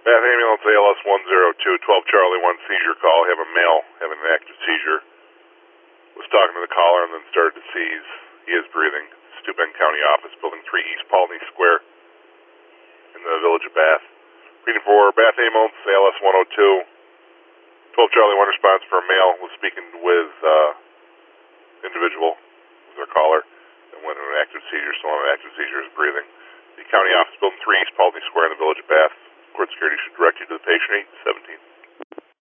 Bath Ambulance ALS 102, 12 Charlie 1 seizure call. Have a male having an active seizure. Was talking to the caller and then started to seize. He is breathing. Steuben County Office, Building 3 East Paulney Square in the village of Bath. Reading for Bath Ambulance ALS 102, 12 Charlie 1 response for a male. Was speaking with individual, was our caller, and went into an active seizure. Still on an active seizure, is breathing. The County Office, Building 3 East Paulney Square in the village of Bath. Court security should direct you to the patient 817.